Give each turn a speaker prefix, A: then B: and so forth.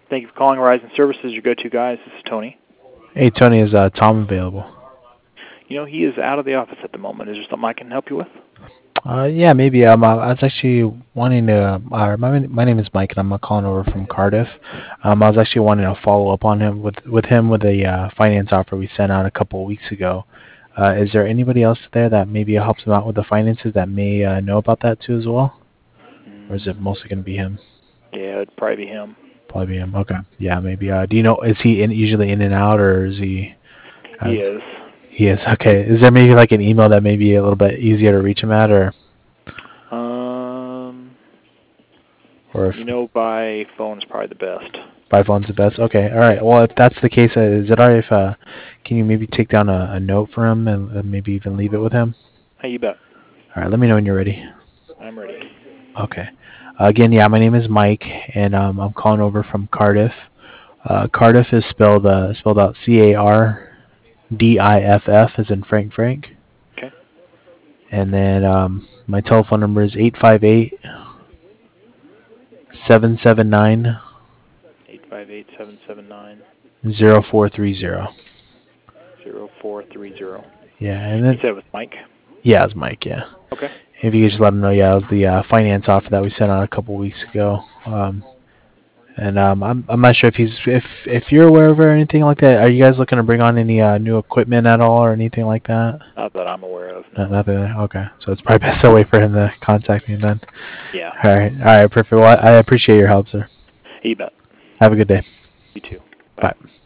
A: Thank you for calling Horizon Services, your go-to guys. This is Tony.
B: Hey, Tony, is Tom available?
A: He is out of the office at the moment. Is there something I can help you with?
B: Yeah, maybe. I was actually wanting to. My name is Mike, and I'm calling over from Cardiff. I was actually wanting to follow up on him with a finance offer we sent out a couple of weeks ago. Is there anybody else there that maybe helps him out with the finances that may know about that too as well, or is it mostly going to be him?
A: Yeah, it'd probably be him.
B: Probably be him. Okay. Yeah, maybe. Do you know? Is he usually in and out, or is he?
A: He is.
B: He is. Okay. Is there maybe like an email that may be a little bit easier to reach him at, or? Or if
A: By phone is probably the best.
B: by phone's the best. Okay. All right. Well, if that's the case, is it alright if can you maybe take down a note for him and maybe even leave it with him?
A: Hey, you bet.
B: All right. Let me know when you're ready.
A: I'm ready.
B: Okay. Again, yeah, my name is Mike, and I'm calling over from Cardiff. Cardiff is spelled out Cardiff, as in Frank.
A: Okay.
B: And then my telephone number is 858-779.
A: 858-779.
B: 0430.
A: 0430.
B: Yeah, and then
A: You said it was Mike?
B: yeah, it's Mike. Yeah.
A: Okay.
B: If you could just let him know, yeah, it was the finance offer that we sent out a couple weeks ago. And I'm not sure if you're aware of it or anything like that. Are you guys looking to bring on any new equipment at all or anything like that?
A: Not that I'm aware of.
B: No. Nothing. Okay, so it's probably best to wait for him to contact me then.
A: Yeah.
B: All right, perfect. Well, I appreciate your help, sir.
A: You bet.
B: Have a good day.
A: You too.
B: Bye.